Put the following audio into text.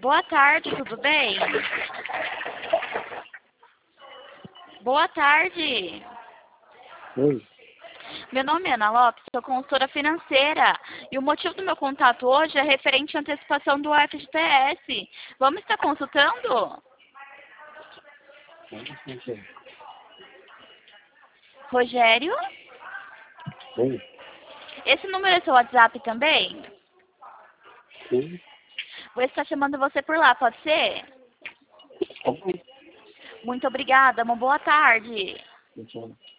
Boa tarde, tudo bem? Boa tarde. Oi. Meu nome é Ana Lopes, sou consultora financeira e o motivo do meu contato hoje é referente à antecipação do FGTS. Vamos estar consultando? Rogério? Oi. Esse número é seu WhatsApp também? Sim. Vou estar chamando você por lá, pode ser? Ok. Muito obrigada, uma boa tarde. Funciona.